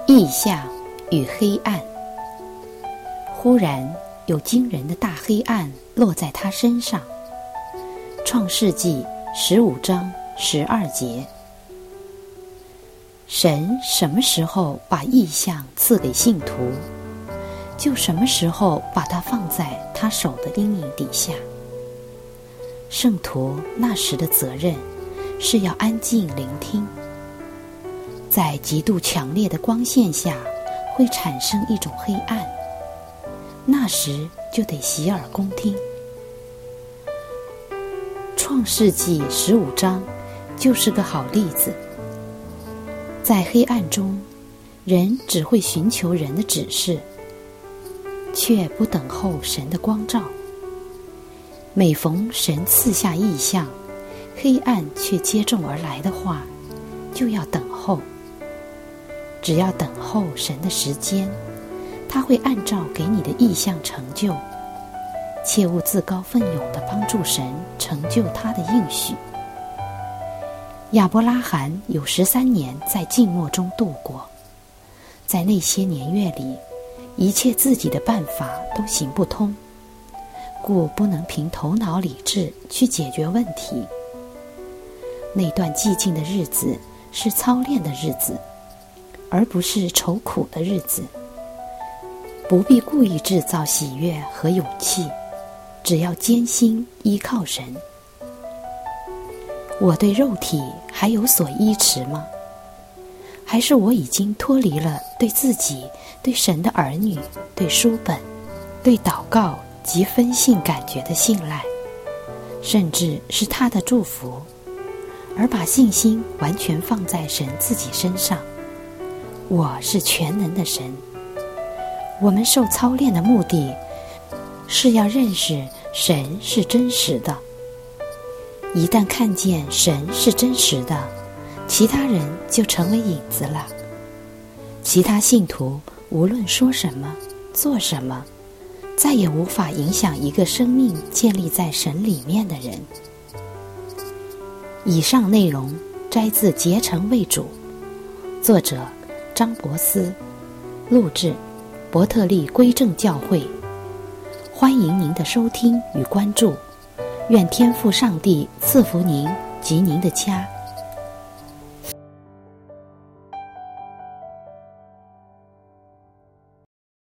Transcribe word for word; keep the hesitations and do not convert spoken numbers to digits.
异象与黑暗。忽然有惊人的大黑暗落在他身上。创世纪十五章十二节。神什么时候把异象赐给信徒，就什么时候把它放在他手的阴影底下。圣徒那时的责任是要安静聆听。在极度强烈的光线下会产生一种黑暗，那时就得洗耳恭听。创世纪十五章就是个好例子。在黑暗中，人只会寻求人的指示，却不等候神的光照。每逢神赐下异象，黑暗却接踵而来的话，就要等候。只要等候神的时间，他会按照给你的意向成就。切勿自告奋勇地帮助神成就他的应许。亚伯拉罕有十三年在静默中度过，在那些年月里，一切自己的办法都行不通，故不能凭头脑理智去解决问题。那段寂静的日子是操练的日子，而不是愁苦的日子。不必故意制造喜悦和勇气，只要艰辛依靠神。我对肉体还有所依持吗？还是我已经脱离了对自己、对神的儿女、对书本、对祷告及分信感觉的信赖，甚至是他的祝福，而把信心完全放在神自己身上？我是全能的神。我们受操练的目的是要认识神是真实的。一旦看见神是真实的，其他人就成为影子了。其他信徒无论说什么做什么，再也无法影响一个生命建立在神里面的人。以上内容摘自结成为主，作者张伯斯，录制伯特利归正教会。欢迎您的收听与关注，愿天父上帝赐福您及您的家。